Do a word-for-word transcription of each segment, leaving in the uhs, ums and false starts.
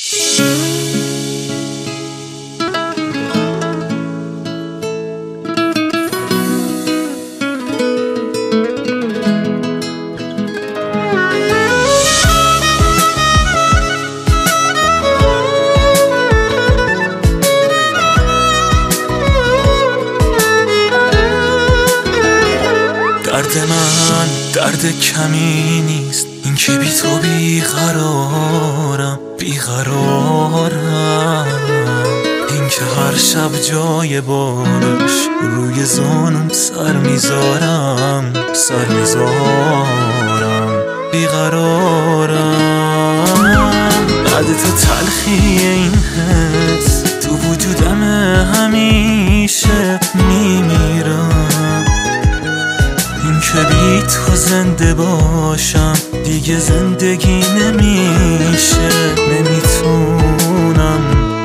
درد من درد کمی نیست، این که بی تو بیقرارم بیقرارم، این که هر شب جای بارش روی زانم سر میذارم سر میذارم بیقرارم. بعد تو تلخی این حس تو وجودم همیشه میمیرم، این که بی تو زنده باشم دیگه زندگی نمیشه، نمیتونم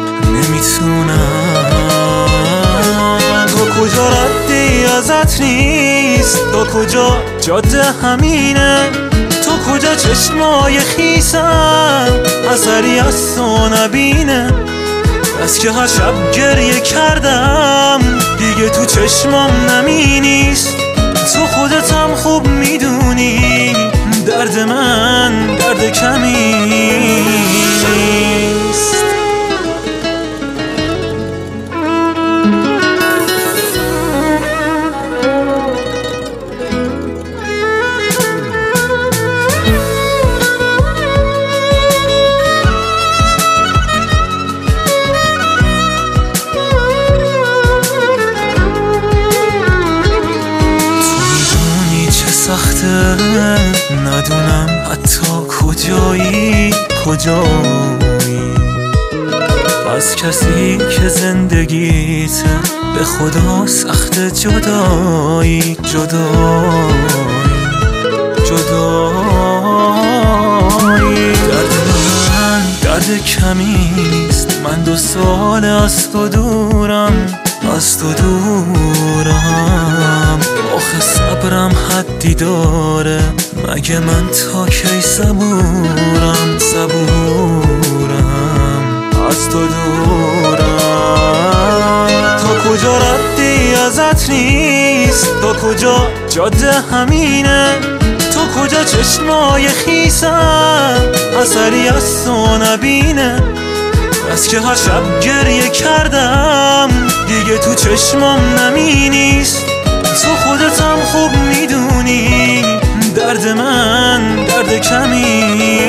نمیتونم. تو کجا ردی ازت نیست، تو کجا جاده همینه، تو کجا چشمای خیسم اثری از تو نبینه، بس که هر شب گریه کردم دیگه تو چشمام نمی نیست. تو خودت هم خوب میدونی درد من درد کمی نیست. سخته ندونم حتی کجایی کجایی، از کسی که زندگیت به خدا سخته جدایی جدایی جدایی. درد من درد کمی نیست، من دو سال از تو دورم از تو دورم، آخه صبرم حدی داره، مگه من تا کی صبورم صبورم از تو دورم. تا کجا ردی ازت نیست، تا کجا جاده همینه، تو کجا چشمای خیسم اثری از تو نبینه، بس که هر شب گریه کردم دیگه تو چشمام نمی نیست. تو خودت هم خوب میدونی درد من درد کمی